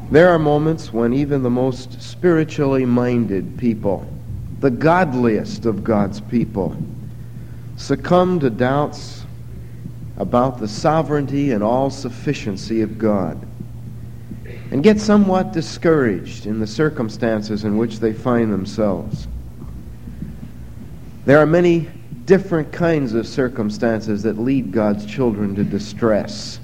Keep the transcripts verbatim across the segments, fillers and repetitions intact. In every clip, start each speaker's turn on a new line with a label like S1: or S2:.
S1: There are moments when even the most spiritually minded people, the godliest of God's people, succumb to doubts about the sovereignty and all-sufficiency of God, and get somewhat discouraged in the circumstances in which they find themselves. There are many different kinds of circumstances that lead God's children to distress,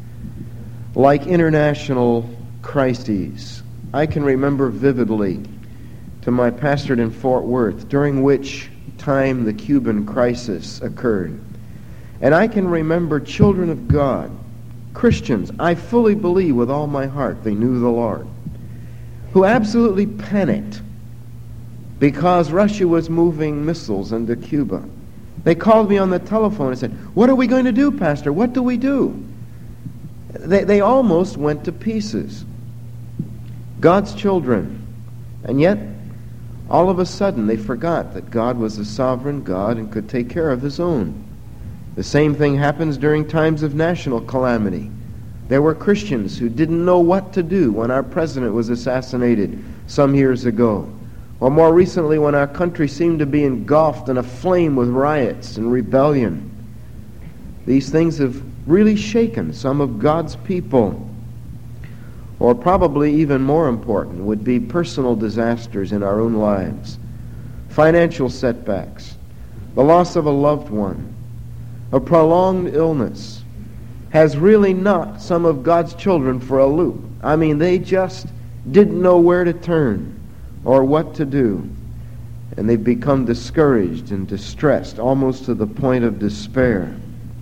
S1: like international crises. I can remember vividly to my pastorate in Fort Worth, during which time the Cuban crisis occurred. And I can remember children of God, Christians, I fully believe with all my heart they knew the Lord, who absolutely panicked because Russia was moving missiles into Cuba. They called me on the telephone and said, "What are we going to do, Pastor? What do we do?" They, they almost went to pieces. God's children. And yet, all of a sudden, they forgot that God was a sovereign God and could take care of His own. The same thing happens during times of national calamity. There were Christians who didn't know what to do when our president was assassinated some years ago, or more recently when our country seemed to be engulfed in a flame with riots and rebellion. These things have really shaken some of God's people. Or probably even more important would be personal disasters in our own lives, financial setbacks, the loss of a loved one, a prolonged illness has really knocked some of God's children for a loop. I mean, they just didn't know where to turn or what to do. And they've become discouraged and distressed, almost to the point of despair.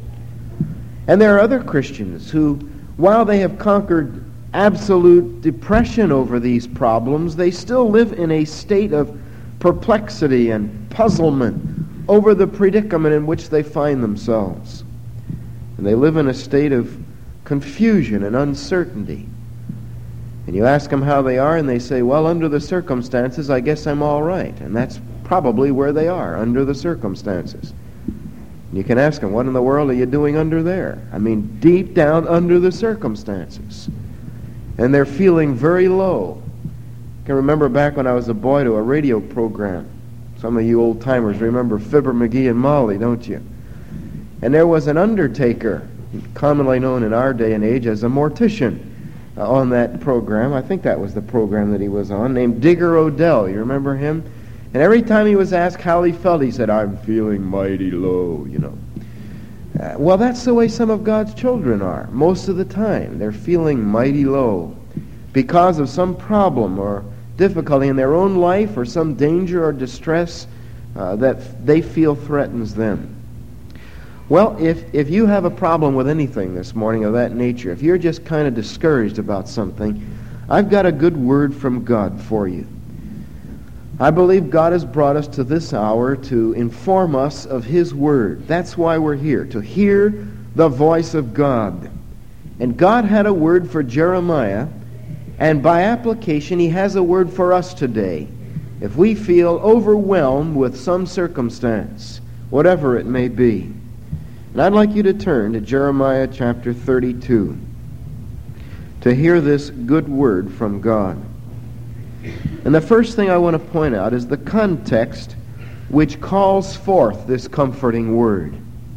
S1: And there are other Christians who, while they have conquered absolute depression over these problems, they still live in a state of perplexity and puzzlement over the predicament in which they find themselves. And they live in a state of confusion and uncertainty. And you ask them how they are, and they say, "Well, under the circumstances, I guess I'm all right." And that's probably where they are, under the circumstances. And you can ask them, "What in the world are you doing under there?" I mean, deep down under the circumstances. And they're feeling very low. I can remember back when I was a boy to a radio program. Some of you old-timers remember Fibber McGee and Molly, don't you? And there was an undertaker, commonly known in our day and age as a mortician, uh, on that program. I think that was the program that he was on, named Digger Odell. You remember him? And every time he was asked how he felt, he said, "I'm feeling mighty low," you know. Uh, well, that's the way some of God's children are. Most of the time, they're feeling mighty low because of some problem or difficulty in their own life or some danger or distress uh, that they feel threatens them. Well, if, if you have a problem with anything this morning of that nature, if you're just kind of discouraged about something, I've got a good word from God for you. I believe God has brought us to this hour to inform us of His Word. That's why we're here, to hear the voice of God. And God had a word for Jeremiah, and by application, He has a word for us today. If we feel overwhelmed with some circumstance, whatever it may be. And I'd like you to turn to Jeremiah chapter thirty-two to hear this good word from God. And the first thing I want to point out is the context which calls forth this comforting word.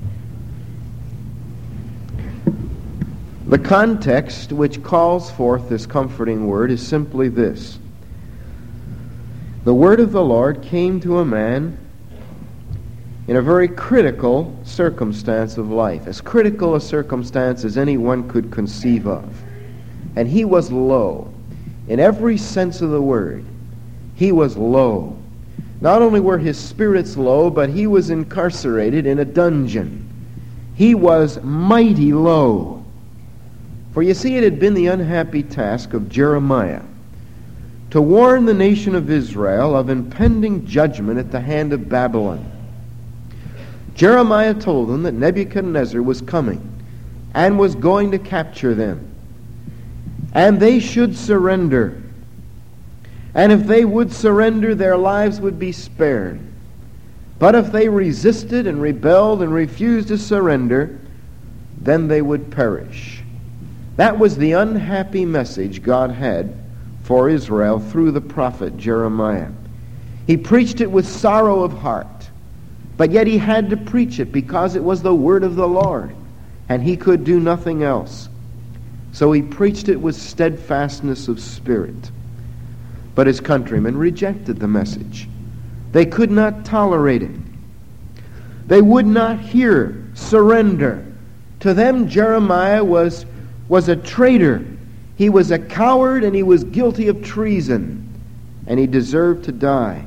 S1: The context which calls forth this comforting word is simply this. The word of the Lord came to a man in a very critical circumstance of life, as critical a circumstance as anyone could conceive of. And he was low. In every sense of the word, he was low. Not only were his spirits low, but he was incarcerated in a dungeon. He was mighty low. For you see, it had been the unhappy task of Jeremiah to warn the nation of Israel of impending judgment at the hand of Babylon. Jeremiah told them that Nebuchadnezzar was coming and was going to capture them. And they should surrender. And if they would surrender, their lives would be spared. But if they resisted and rebelled and refused to surrender, then they would perish. That was the unhappy message God had for Israel through the prophet Jeremiah. He preached it with sorrow of heart, but yet he had to preach it because it was the word of the Lord, and he could do nothing else. So he preached it with steadfastness of spirit. But his countrymen rejected the message. They could not tolerate it. They would not hear surrender. To them, Jeremiah was, was a traitor. He was a coward, and he was guilty of treason, and he deserved to die.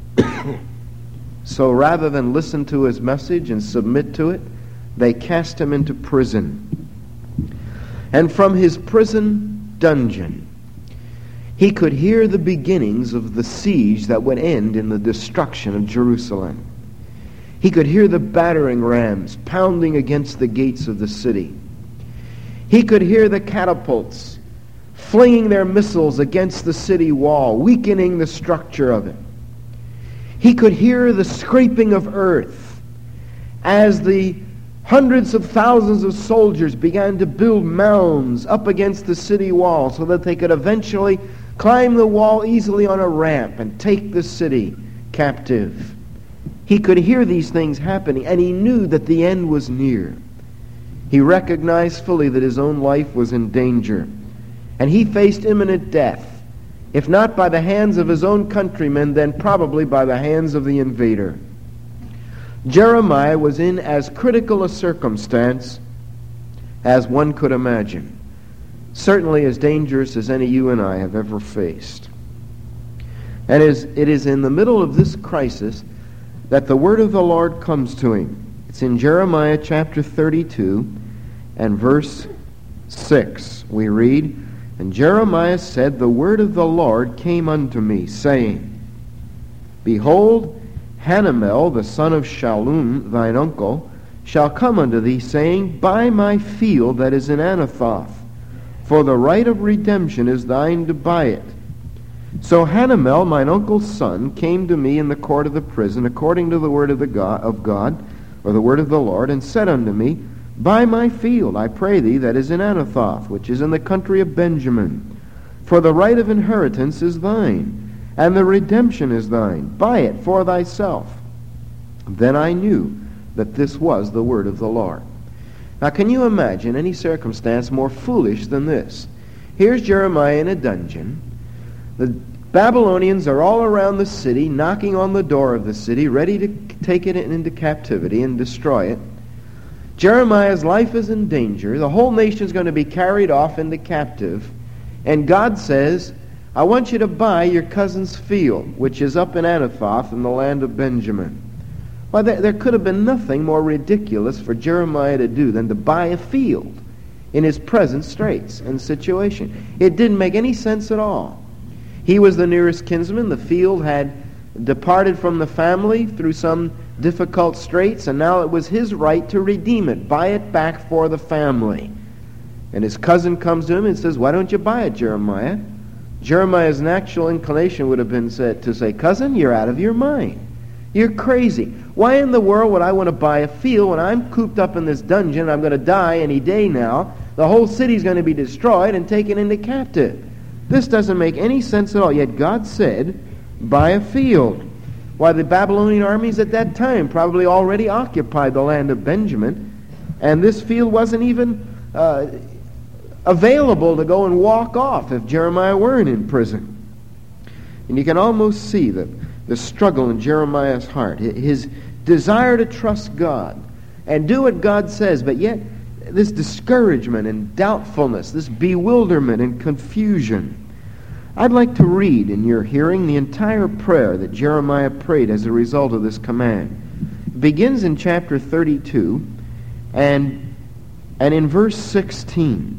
S1: So rather than listen to his message and submit to it, they cast him into prison. And from his prison dungeon, he could hear the beginnings of the siege that would end in the destruction of Jerusalem. He could hear the battering rams pounding against the gates of the city. He could hear the catapults flinging their missiles against the city wall, weakening the structure of it. He could hear the scraping of earth as the hundreds of thousands of soldiers began to build mounds up against the city wall so that they could eventually climb the wall easily on a ramp and take the city captive. He could hear these things happening, and he knew that the end was near. He recognized fully that his own life was in danger, and he faced imminent death. If not by the hands of his own countrymen, then probably by the hands of the invader. Jeremiah was in as critical a circumstance as one could imagine. Certainly as dangerous as any you and I have ever faced. And it is in the middle of this crisis that the word of the Lord comes to him. It's in Jeremiah chapter thirty-two and verse six. We read, "And Jeremiah said, The word of the Lord came unto me, saying, Behold, Hanamel, the son of Shallum, thine uncle, shall come unto thee, saying, Buy my field that is in Anathoth, for the right of redemption is thine to buy it. So Hanamel, mine uncle's son, came to me in the court of the prison, according to the word of, the God, of God, or the word of the Lord, and said unto me, Buy my field, I pray thee, that is in Anathoth, which is in the country of Benjamin. For the right of inheritance is thine, and the redemption is thine. Buy it for thyself. Then I knew that this was the word of the Lord." Now, can you imagine any circumstance more foolish than this? Here's Jeremiah in a dungeon. The Babylonians are all around the city, knocking on the door of the city, ready to take it into captivity and destroy it. Jeremiah's life is in danger. The whole nation's going to be carried off into captive. And God says, I want you to buy your cousin's field, which is up in Anathoth in the land of Benjamin. Well, there, there could have been nothing more ridiculous for Jeremiah to do than to buy a field in his present straits and situation. It didn't make any sense at all. He was the nearest kinsman. The field had departed from the family through some difficult straits, and now it was his right to redeem it, buy it back for the family. And his cousin comes to him and says, Why don't you buy it, Jeremiah? Jeremiah's natural inclination would have been said, to say, Cousin, you're out of your mind. You're crazy. Why in the world would I want to buy a field when I'm cooped up in this dungeon? I'm going to die any day now. The whole city's going to be destroyed and taken into captive. This doesn't make any sense at all. Yet God said, buy a field. Why, the Babylonian armies at that time probably already occupied the land of Benjamin, and this field wasn't even uh, available to go and walk off if Jeremiah weren't in prison. And you can almost see the, the struggle in Jeremiah's heart, his desire to trust God and do what God says, but yet this discouragement and doubtfulness, this bewilderment and confusion. I'd like to read in your hearing the entire prayer that Jeremiah prayed as a result of this command. It begins in chapter thirty-two and, and in verse sixteen.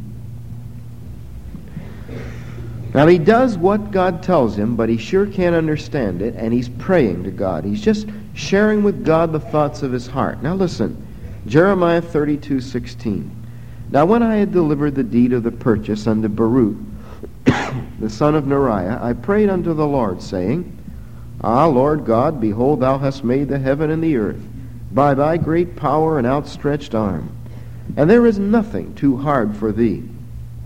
S1: Now, he does what God tells him, but he sure can't understand it, and he's praying to God. He's just sharing with God the thoughts of his heart. Now listen, Jeremiah thirty-two sixteen. Now when I had delivered the deed of the purchase unto Baruch, the son of Neriah, I prayed unto the Lord, saying, Ah, Lord God, behold, thou hast made the heaven and the earth by thy great power and outstretched arm, and there is nothing too hard for thee.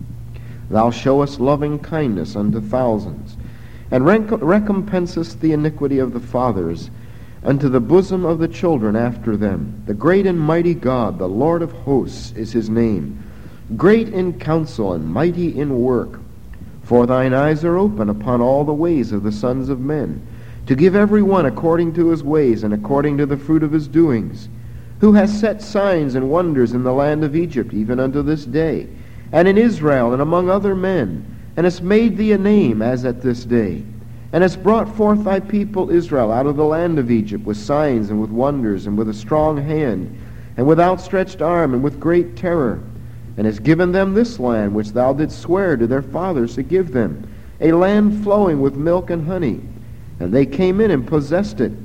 S1: Thou showest loving kindness unto thousands, and rec- recompensest the iniquity of the fathers unto the bosom of the children after them. The great and mighty God, the Lord of hosts, is his name, great in counsel and mighty in work. For thine eyes are open upon all the ways of the sons of men, to give every one according to his ways and according to the fruit of his doings, who has set signs and wonders in the land of Egypt, even unto this day, and in Israel and among other men, and hast made thee a name as at this day, and hast brought forth thy people Israel out of the land of Egypt with signs and with wonders and with a strong hand and with outstretched arm and with great terror, and hast given them this land which thou didst swear to their fathers to give them, a land flowing with milk and honey. And they came in and possessed it,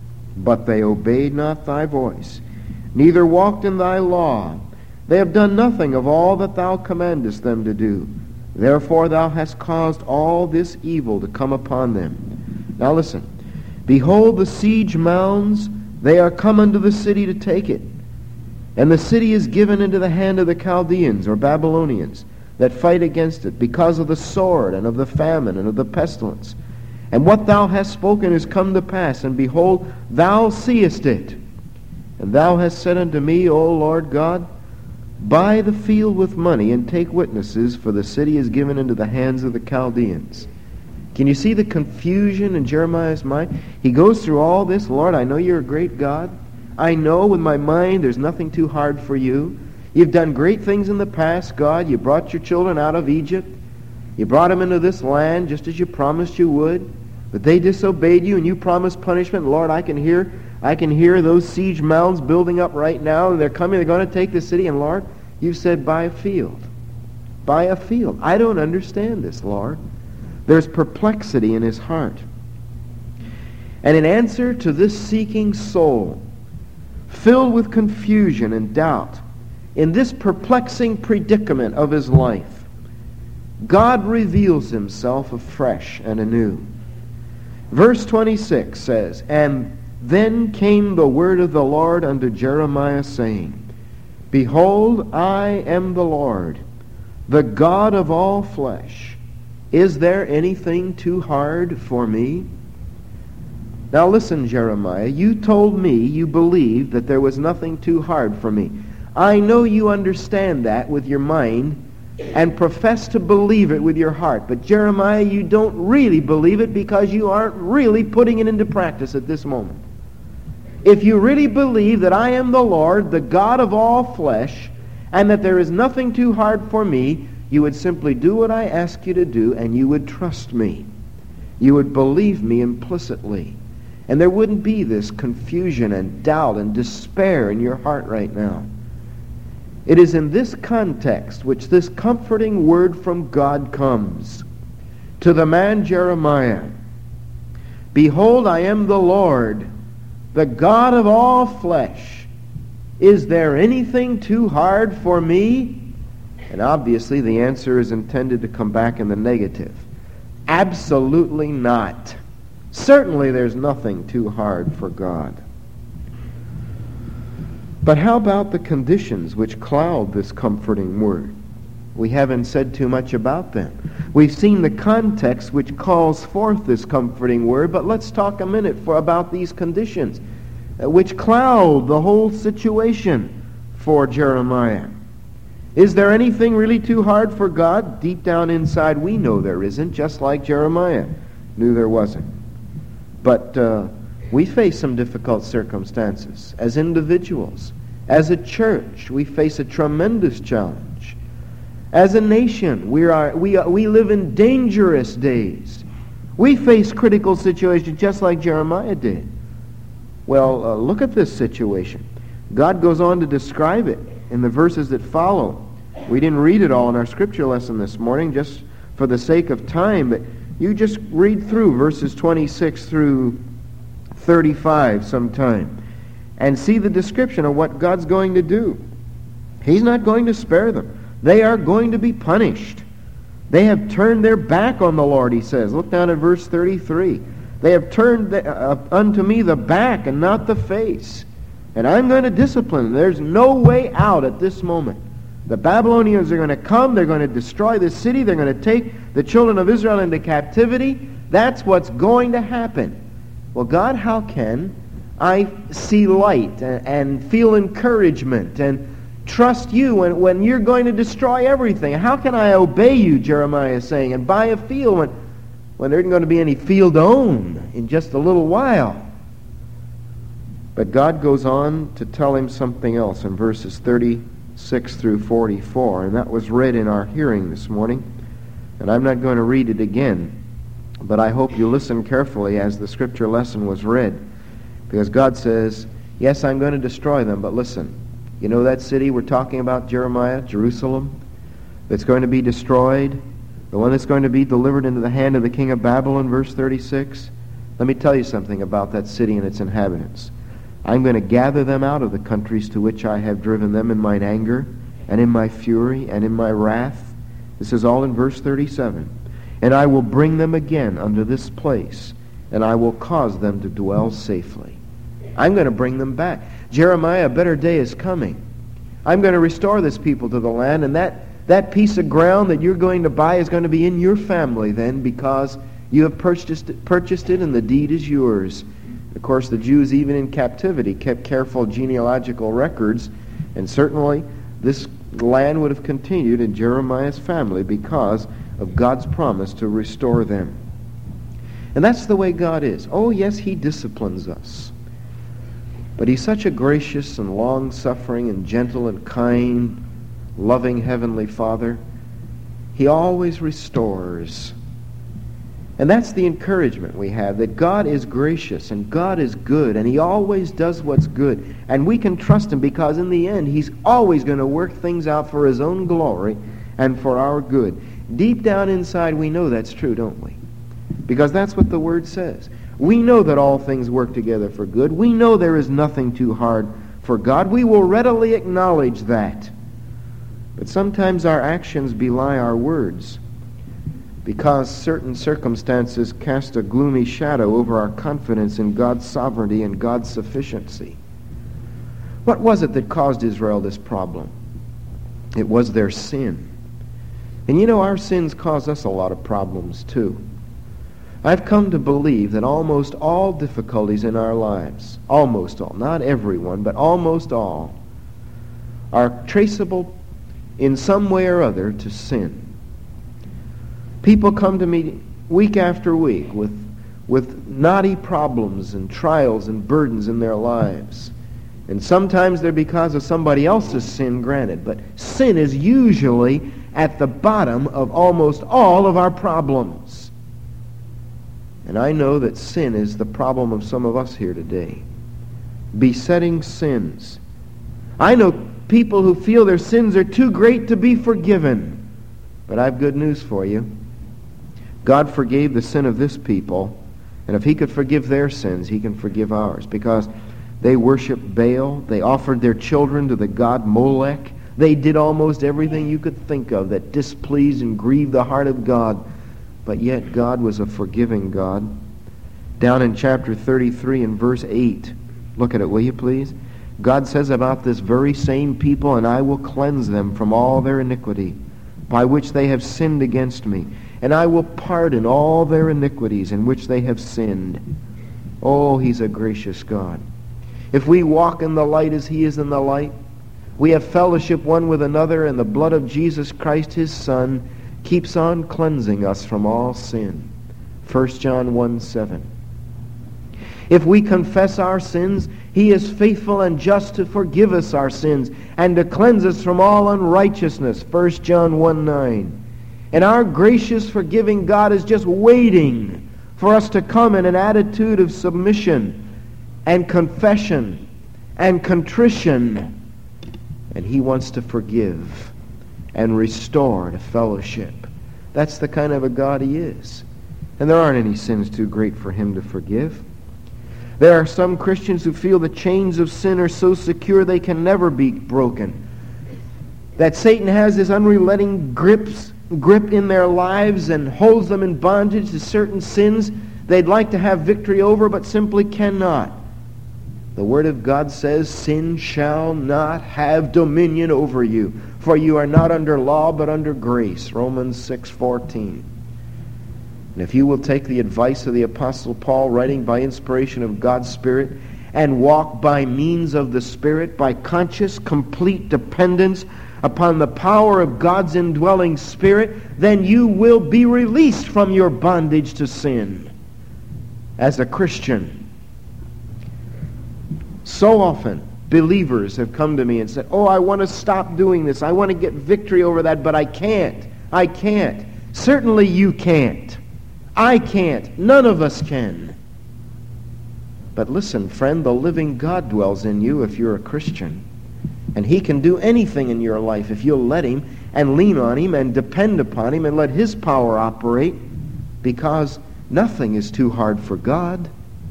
S1: but they obeyed not thy voice, neither walked in thy law. They have done nothing of all that thou commandest them to do. Therefore thou hast caused all this evil to come upon them. Now listen. Behold the siege mounds, they are come unto the city to take it. And the city is given into the hand of the Chaldeans, or Babylonians, that fight against it, because of the sword, and of the famine, and of the pestilence. And what thou hast spoken is come to pass, and behold, thou seest it. And thou hast said unto me, O Lord God, buy the field with money, and take witnesses, for the city is given into the hands of the Chaldeans. Can you see the confusion in Jeremiah's mind? He goes through all this. Lord, I know you're a great God. I know with my mind there's nothing too hard for you. You've done great things in the past, God. You brought your children out of Egypt. You brought them into this land just as you promised you would. But they disobeyed you, and you promised punishment. Lord, I can hear I can hear those siege mounds building up right now. They're coming. They're going to take the city. And Lord, you said buy a field. Buy a field. I don't understand this, Lord. There's perplexity in his heart. And in answer to this seeking soul, filled with confusion and doubt, in this perplexing predicament of his life, God reveals himself afresh and anew. Verse twenty-six says, And then came the word of the Lord unto Jeremiah, saying, Behold, I am the Lord, the God of all flesh. Is there anything too hard for me? Now listen, Jeremiah, you told me you believed that there was nothing too hard for me. I know you understand that with your mind and profess to believe it with your heart. But Jeremiah, you don't really believe it because you aren't really putting it into practice at this moment. If you really believe that I am the Lord, the God of all flesh, and that there is nothing too hard for me, you would simply do what I ask you to do, and you would trust me. You would believe me implicitly. And there wouldn't be this confusion and doubt and despair in your heart right now. It is in this context which this comforting word from God comes to the man Jeremiah. Behold, I am the Lord, the God of all flesh. Is there anything too hard for me? And obviously the answer is intended to come back in the negative. Absolutely not. Certainly there's nothing too hard for God. But how about the conditions which cloud this comforting word? We haven't said too much about them. We've seen the context which calls forth this comforting word, but let's talk a minute for about these conditions which cloud the whole situation for Jeremiah. Is there anything really too hard for God? Deep down inside we know there isn't, just like Jeremiah knew there wasn't. But uh, we face some difficult circumstances as individuals. As a church, we face a tremendous challenge. As a nation, we are we are, we live in dangerous days. We face critical situations just like Jeremiah did. Well, uh, look at this situation. God goes on to describe it in the verses that follow. We didn't read it all in our scripture lesson this morning just for the sake of time, but you just read through verses twenty-six through thirty-five sometime and see the description of what God's going to do. He's not going to spare them. They are going to be punished. They have turned their back on the Lord, he says. Look down at verse thirty-three. They have turned the, uh, unto me the back and not the face. And I'm going to discipline them. There's no way out at this moment. The Babylonians are going to come. They're going to destroy this city. They're going to take the children of Israel into captivity. That's what's going to happen. Well, God, how can I see light and, and feel encouragement and trust you when, when you're going to destroy everything? How can I obey you, Jeremiah is saying, and buy a field when, when there isn't going to be any field to own in just a little while? But God goes on to tell him something else in verses thirty-six through forty-four, and that was read in our hearing this morning, and I'm not going to read it again, but I hope you listen carefully as the scripture lesson was read, because God says, yes, I'm going to destroy them, but listen, you know that city we're talking about, Jeremiah, Jerusalem, that's going to be destroyed, the one that's going to be delivered into the hand of the king of Babylon, verse thirty-six? Let me tell you something about that city and its inhabitants. I'm going to gather them out of the countries to which I have driven them in mine anger and in my fury and in my wrath. This is all in verse thirty-seven. And I will bring them again unto this place, and I will cause them to dwell safely. I'm going to bring them back. Jeremiah, a better day is coming. I'm going to restore this people to the land, and that, that piece of ground that you're going to buy is going to be in your family then, because you have purchased it, purchased it and the deed is yours. Of course, the Jews, even in captivity, kept careful genealogical records, and certainly this land would have continued in Jeremiah's family because of God's promise to restore them. And that's the way God is. Oh, yes, he disciplines us. But he's such a gracious and long-suffering and gentle and kind, loving Heavenly Father. He always restores. And that's the encouragement we have, that God is gracious and God is good, and he always does what's good. And we can trust him because in the end, he's always going to work things out for his own glory and for our good. Deep down inside, we know that's true, don't we? Because that's what the Word says. We know that all things work together for good. We know there is nothing too hard for God. We will readily acknowledge that. But sometimes our actions belie our words, because certain circumstances cast a gloomy shadow over our confidence in God's sovereignty and God's sufficiency. What was it that caused Israel this problem? It was their sin. And you know, our sins cause us a lot of problems too. I've come to believe that almost all difficulties in our lives, almost all, not everyone, but almost all, are traceable in some way or other to sin. People come to me week after week with, with knotty problems and trials and burdens in their lives. And sometimes they're because of somebody else's sin, granted. But sin is usually at the bottom of almost all of our problems. And I know that sin is the problem of some of us here today. Besetting sins. I know people who feel their sins are too great to be forgiven. But I've good news for you. God forgave the sin of this people, and if he could forgive their sins, he can forgive ours, because they worshiped Baal, they offered their children to the god Molech, they did almost everything you could think of that displeased and grieved the heart of God, but yet God was a forgiving God. Down in chapter thirty-three and verse eight, look at it, will you please? God says about this very same people, and I will cleanse them from all their iniquity, by which they have sinned against me. And I will pardon all their iniquities in which they have sinned. Oh, he's a gracious God. If we walk in the light as he is in the light, we have fellowship one with another, and the blood of Jesus Christ, his Son, keeps on cleansing us from all sin. First John one seven. If we confess our sins, he is faithful and just to forgive us our sins and to cleanse us from all unrighteousness. First John one nine. And our gracious, forgiving God is just waiting for us to come in an attitude of submission and confession and contrition. And he wants to forgive and restore to fellowship. That's the kind of a God he is. And there aren't any sins too great for him to forgive. There are some Christians who feel the chains of sin are so secure they can never be broken. That Satan has his unrelenting grips grip in their lives and holds them in bondage to certain sins they'd like to have victory over but simply cannot. The Word of God says, sin shall not have dominion over you, for you are not under law but under grace. Romans six fourteen. And if you will take the advice of the Apostle Paul, writing by inspiration of God's Spirit, and walk by means of the Spirit, by conscious, complete dependence upon the power of God's indwelling Spirit, then you will be released from your bondage to sin as a Christian. So often, believers have come to me and said, oh, I want to stop doing this. I want to get victory over that, but I can't. I can't. Certainly you can't. I can't. None of us can. But listen, friend, the living God dwells in you if you're a Christian. And He can do anything in your life if you'll let Him and lean on Him and depend upon Him and let His power operate, because nothing is too hard for God.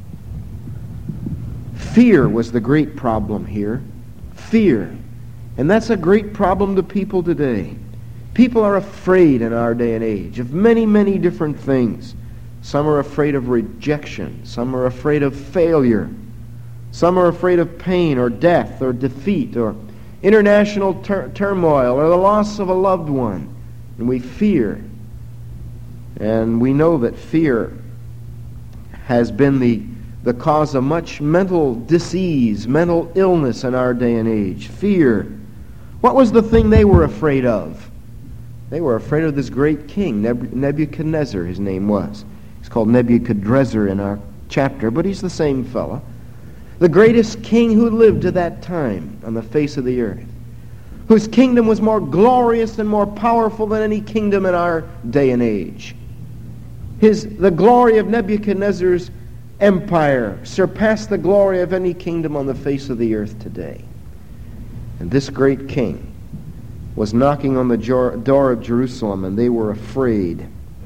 S1: Fear was the great problem here. Fear. And that's a great problem to people today. People are afraid in our day and age of many, many different things. Some are afraid of rejection. Some are afraid of failure. Some are afraid of pain or death or defeat or international tur- turmoil or the loss of a loved one. And we fear. And we know that fear has been the, the cause of much mental disease, mental illness in our day and age. Fear. What was the thing they were afraid of? They were afraid of this great king, Nebuchadnezzar, his name was. He's called Nebuchadrezzar in our chapter, but he's the same fellow. The greatest king who lived at that time on the face of the earth, whose kingdom was more glorious and more powerful than any kingdom in our day and age. His, the glory of Nebuchadnezzar's empire surpassed the glory of any kingdom on the face of the earth today. And this great king was knocking on the door of Jerusalem, and they were afraid.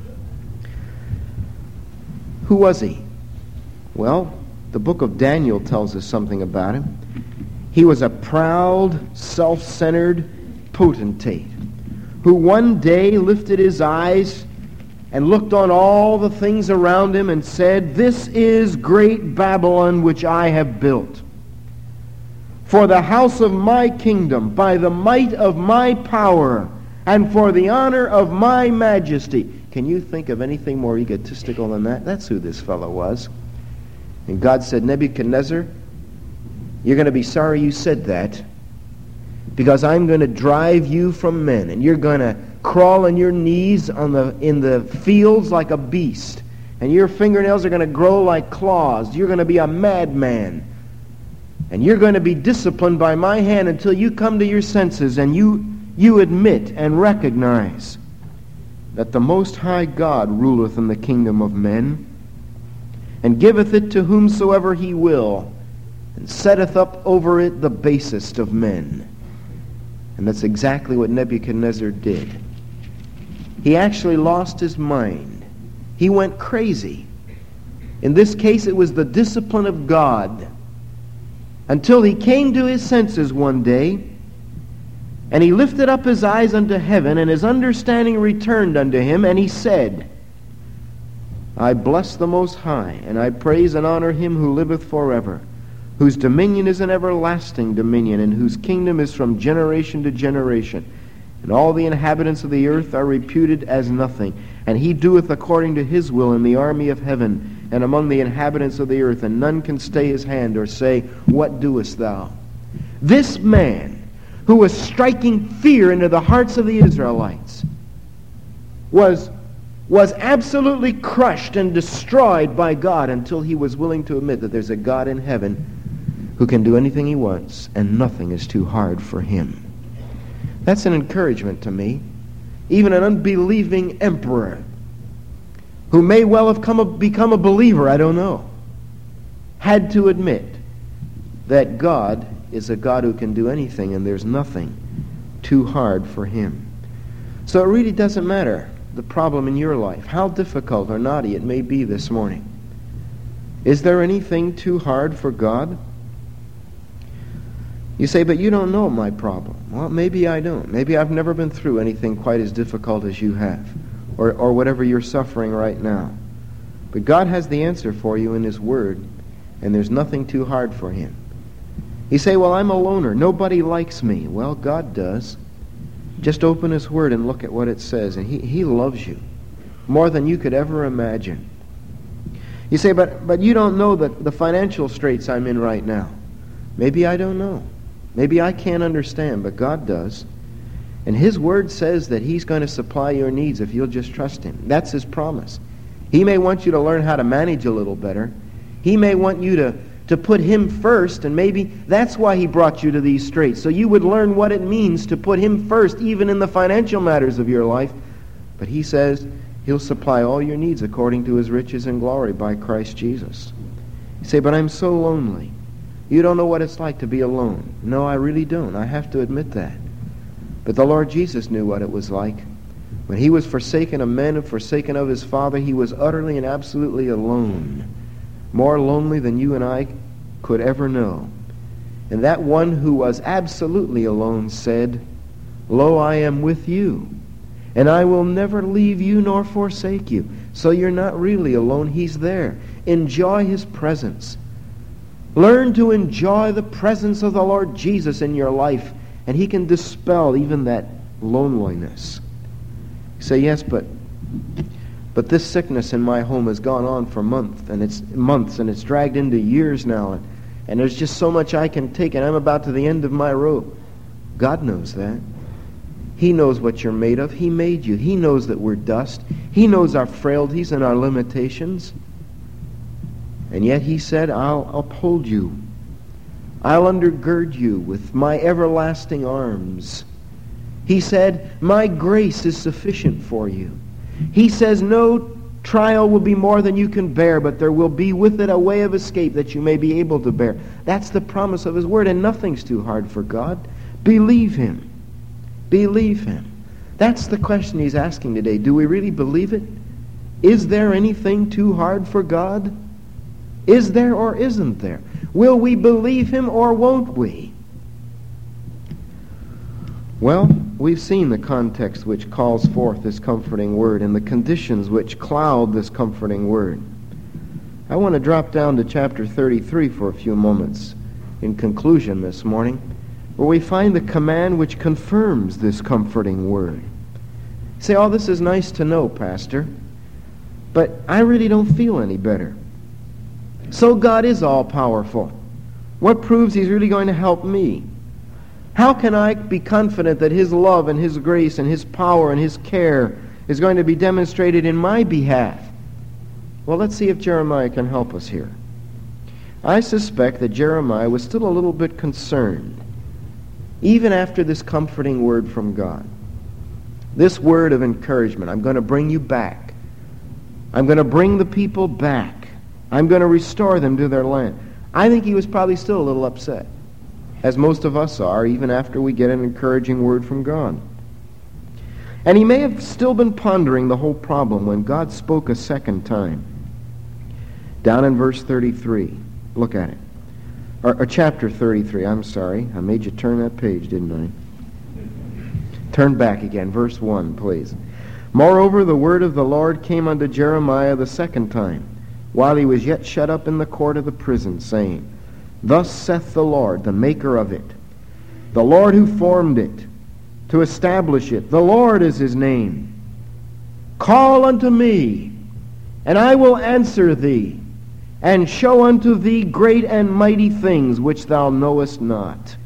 S1: Who was he? Well, the book of Daniel tells us something about him. He was a proud, self-centered potentate who one day lifted his eyes and looked on all the things around him and said, "This is great Babylon which I have built for the house of my kingdom, by the might of my power, and for the honor of my majesty." Can you think of anything more egotistical than that? That's who this fellow was. And God said, Nebuchadnezzar, you're going to be sorry you said that, because I'm going to drive you from men, and you're going to crawl on your knees on the in the fields like a beast, and your fingernails are going to grow like claws. You're going to be a madman. And you're going to be disciplined by my hand until you come to your senses and you, you admit and recognize that the Most High God ruleth in the kingdom of men, and giveth it to whomsoever he will, and setteth up over it the basest of men. And that's exactly what Nebuchadnezzar did. He actually lost his mind. He went crazy. In this case, it was the discipline of God, until he came to his senses one day, and he lifted up his eyes unto heaven, and his understanding returned unto him, and he said, I bless the Most High, and I praise and honor him who liveth forever, whose dominion is an everlasting dominion, and whose kingdom is from generation to generation. And all the inhabitants of the earth are reputed as nothing. And he doeth according to his will in the army of heaven, and among the inhabitants of the earth, and none can stay his hand or say, What doest thou? This man, who was striking fear into the hearts of the Israelites, was, was absolutely crushed and destroyed by God until he was willing to admit that there's a God in heaven who can do anything he wants, and nothing is too hard for him. That's an encouragement to me. Even an unbelieving emperor, who may well have come a, become a believer, I don't know, had to admit that God is a God who can do anything, and there's nothing too hard for him. So it really doesn't matter the problem in your life, how difficult or naughty it may be this morning. Is there anything too hard for God? You say, but you don't know my problem. Well, maybe I don't. Maybe I've never been through anything quite as difficult as you have, or, or whatever you're suffering right now. But God has the answer for you in his Word, and there's nothing too hard for him. You say, well, I'm a loner. Nobody likes me. Well, God does. Just open His Word and look at what it says, and He, he loves you more than you could ever imagine. You say, but, but you don't know the, the financial straits I'm in right now. Maybe I don't know. Maybe I can't understand, but God does. And His Word says that He's going to supply your needs if you'll just trust Him. That's His promise. He may want you to learn how to manage a little better. He may want you to, to put Him first, and maybe that's why He brought you to these straits, so you would learn what it means to put Him first, even in the financial matters of your life. But He says He'll supply all your needs according to His riches and glory by Christ Jesus. You say, but I'm so lonely. You don't know what it's like to be alone. No, I really don't. I have to admit that. But the Lord Jesus knew what it was like. When He was forsaken of men and forsaken of His Father, He was utterly and absolutely alone. More lonely than you and I could ever know. And that one who was absolutely alone said, Lo, I am with you, and I will never leave you nor forsake you. So you're not really alone. He's there. Enjoy His presence. Learn to enjoy the presence of the Lord Jesus in your life, and He can dispel even that loneliness. You say, yes, but but this sickness in my home has gone on for months, and it's months, and it's dragged into years now, and, and there's just so much I can take, and I'm about to the end of my rope. God knows that. He knows what you're made of. He made you. He knows that we're dust. He knows our frailties and our limitations. And yet He said, I'll uphold you. I'll undergird you with my everlasting arms. He said, my grace is sufficient for you. He says, no trial will be more than you can bear, but there will be with it a way of escape that you may be able to bear. That's the promise of His Word, and nothing's too hard for God. Believe Him. Believe Him. That's the question He's asking today. Do we really believe it? Is there anything too hard for God? Is there or isn't there? Will we believe Him or won't we? Well, we've seen the context which calls forth this comforting word and the conditions which cloud this comforting word. I want to drop down to chapter thirty-three for a few moments in conclusion this morning, where we find the command which confirms this comforting word. You say, oh, this is nice to know, Pastor, but I really don't feel any better. So God is all-powerful. What proves He's really going to help me? How can I be confident that His love and His grace and His power and His care is going to be demonstrated in my behalf? Well, let's see if Jeremiah can help us here. I suspect that Jeremiah was still a little bit concerned, even after this comforting word from God. This word of encouragement, I'm going to bring you back. I'm going to bring the people back. I'm going to restore them to their land. I think he was probably still a little upset, as most of us are, even after we get an encouraging word from God. And he may have still been pondering the whole problem when God spoke a second time. Down in verse thirty-three. Look at it. Or, or chapter thirty-three, I'm sorry. I made you turn that page, didn't I? Turn back again. Verse one, please. Moreover, the word of the Lord came unto Jeremiah the second time, while he was yet shut up in the court of the prison, saying, Thus saith the Lord, the maker of it, the Lord who formed it, to establish it. The Lord is his name. Call unto me, and I will answer thee, and show unto thee great and mighty things which thou knowest not.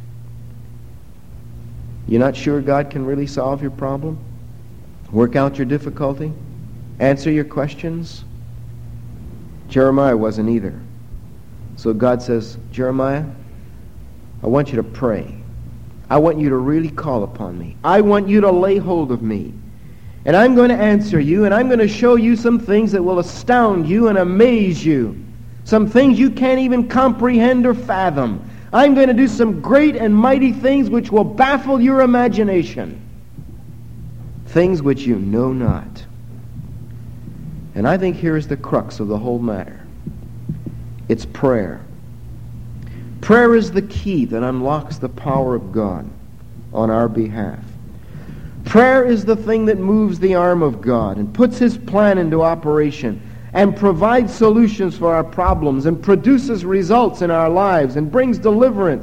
S1: You're not sure God can really solve your problem? Work out your difficulty? Answer your questions? Jeremiah wasn't either. So God says, Jeremiah, I want you to pray. I want you to really call upon me. I want you to lay hold of me. And I'm going to answer you, and I'm going to show you some things that will astound you and amaze you. Some things you can't even comprehend or fathom. I'm going to do some great and mighty things which will baffle your imagination. Things which you know not. And I think here is the crux of the whole matter. It's prayer. Prayer is the key that unlocks the power of God on our behalf. Prayer is the thing that moves the arm of God and puts his plan into operation and provides solutions for our problems and produces results in our lives and brings deliverance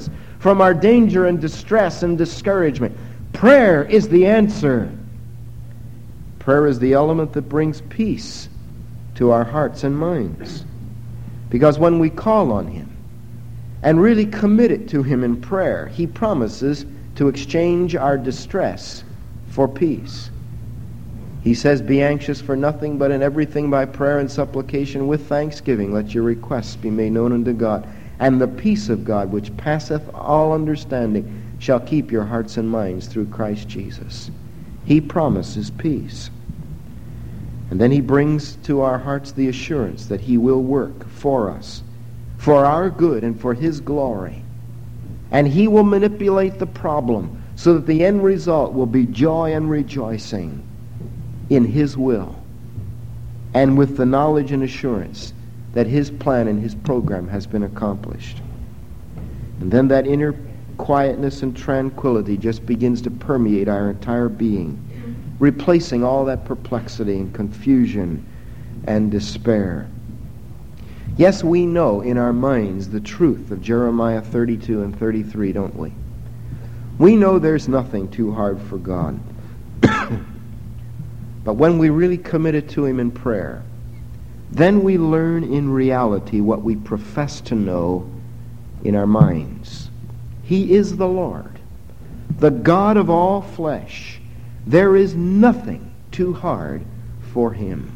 S1: from our danger and distress and discouragement. Prayer is the answer. Prayer is the element that brings peace to our hearts and minds. Because when we call on Him and really commit it to Him in prayer, He promises to exchange our distress for peace. He says, be anxious for nothing, but in everything by prayer and supplication with thanksgiving let your requests be made known unto God. And the peace of God, which passeth all understanding, shall keep your hearts and minds through Christ Jesus. He promises peace. And then He brings to our hearts the assurance that He will work for us, for our good and for His glory. And He will manipulate the problem so that the end result will be joy and rejoicing in His will, and with the knowledge and assurance that His plan and His program has been accomplished. And then that inner quietness and tranquility just begins to permeate our entire being, replacing all that perplexity and confusion and despair. Yes, we know in our minds the truth of Jeremiah thirty-two and thirty-three, don't we? We know there's nothing too hard for God. But when we really commit it to Him in prayer, then we learn in reality what we profess to know in our minds. He is the Lord, the God of all flesh. There is nothing too hard for Him.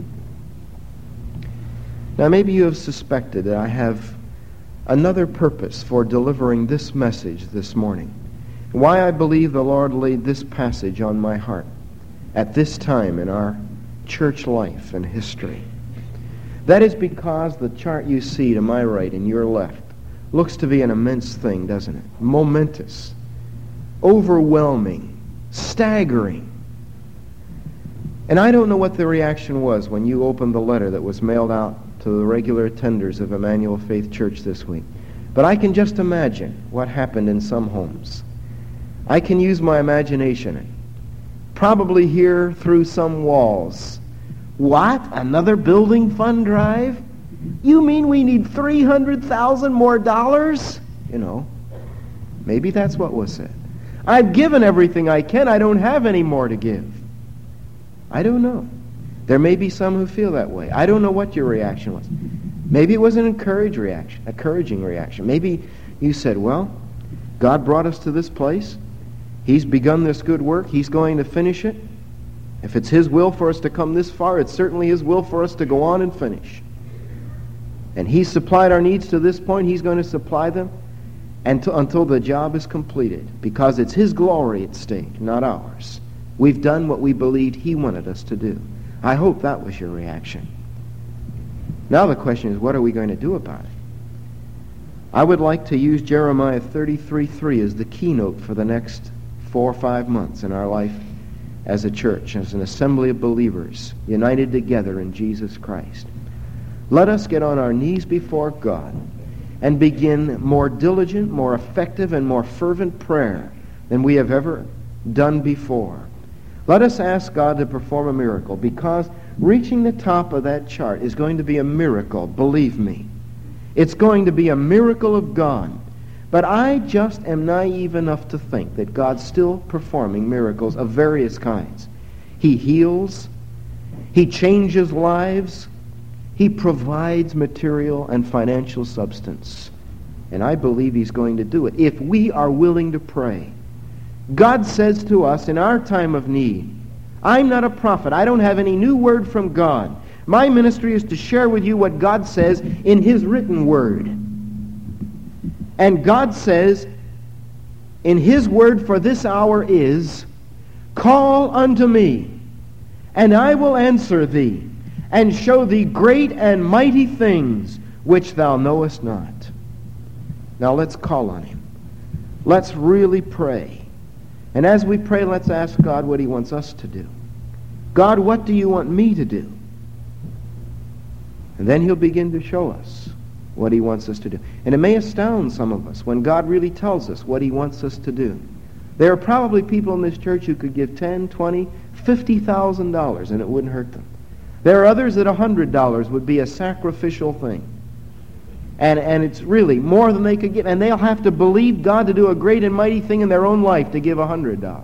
S1: Now maybe you have suspected that I have another purpose for delivering this message this morning. Why I believe the Lord laid this passage on my heart at this time in our church life and history. That is because the chart you see to my right and your left looks to be an immense thing, doesn't it? Momentous, overwhelming, staggering. And I don't know what the reaction was when you opened the letter that was mailed out to the regular attenders of Emmanuel Faith Church this week. But I can just imagine what happened in some homes. I can use my imagination and probably hear through some walls, what? Another building fund drive? You mean we need three hundred thousand more dollars? You know, maybe that's what was said. I've given everything I can. I don't have any more to give. I don't know. There may be some who feel that way. I don't know what your reaction was. Maybe it was an encouraging reaction, encouraging reaction. Maybe you said, well, God brought us to this place. He's begun this good work. He's going to finish it. If it's His will for us to come this far, it's certainly His will for us to go on and finish. And He's supplied our needs to this point. He's going to supply them until, until the job is completed, because it's His glory at stake, not ours. We've done what we believed He wanted us to do. I hope that was your reaction. Now the question is, what are we going to do about it? I would like to use Jeremiah thirty-three three as the keynote for the next four or five months in our life as a church, as an assembly of believers united together in Jesus Christ. Let us get on our knees before God and begin more diligent, more effective, and more fervent prayer than we have ever done before. Let us ask God to perform a miracle, because reaching the top of that chart is going to be a miracle, believe me. It's going to be a miracle of God. But I just am naive enough to think that God's still performing miracles of various kinds. He heals. He changes lives. He provides material and financial substance. And I believe He's going to do it if we are willing to pray. God says to us in our time of need, I'm not a prophet. I don't have any new word from God. My ministry is to share with you what God says in His written word. And God says, in His word for this hour is, call unto me, and I will answer thee, and show thee great and mighty things which thou knowest not. Now let's call on Him. Let's really pray. And as we pray, let's ask God what He wants us to do. God, what do you want me to do? And then He'll begin to show us what He wants us to do. And it may astound some of us when God really tells us what He wants us to do. There are probably people in this church who could give ten, twenty, fifty thousand dollars and it wouldn't hurt them. There are others that a hundred dollars would be a sacrificial thing. And, and it's really more than they could give. And they'll have to believe God to do a great and mighty thing in their own life to give one hundred dollars.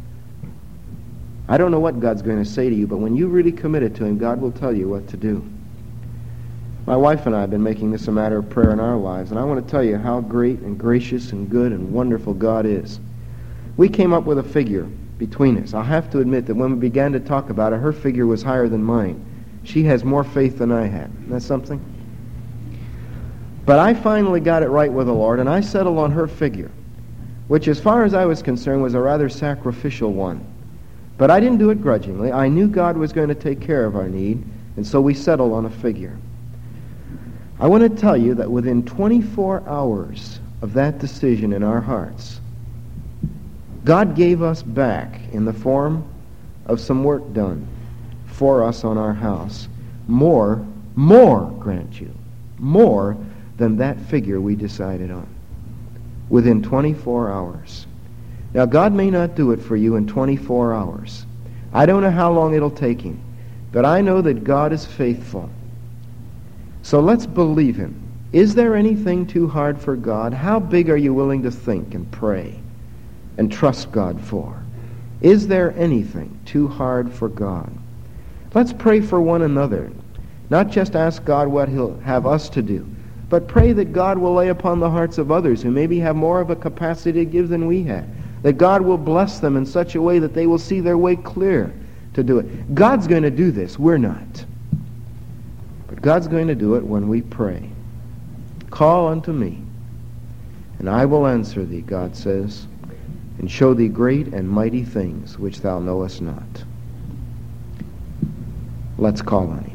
S1: I don't know what God's going to say to you, but when you really commit it to Him, God will tell you what to do. My wife and I have been making this a matter of prayer in our lives, and I want to tell you how great and gracious and good and wonderful God is. We came up with a figure between us. I'll have to admit that when we began to talk about it, her figure was higher than mine. She has more faith than I have. Isn't that something? But I finally got it right with the Lord, and I settled on her figure, which as far as I was concerned was a rather sacrificial one. But I didn't do it grudgingly. I knew God was going to take care of our need, and so we settled on a figure. I want to tell you that within twenty-four hours of that decision in our hearts, God gave us back in the form of some work done for us on our house. More, more, grant you, more than that figure we decided on. Within twenty-four hours. Now, God may not do it for you in twenty-four hours. I don't know how long it'll take Him, but I know that God is faithful. So let's believe Him. Is there anything too hard for God? How big are you willing to think and pray and trust God for? Is there anything too hard for God? Let's pray for one another. Not just ask God what He'll have us to do, but pray that God will lay upon the hearts of others who maybe have more of a capacity to give than we have. That God will bless them in such a way that they will see their way clear to do it. God's going to do this. We're not. But God's going to do it when we pray. Call unto me, and I will answer thee, God says, and show thee great and mighty things which thou knowest not. Let's call on Him.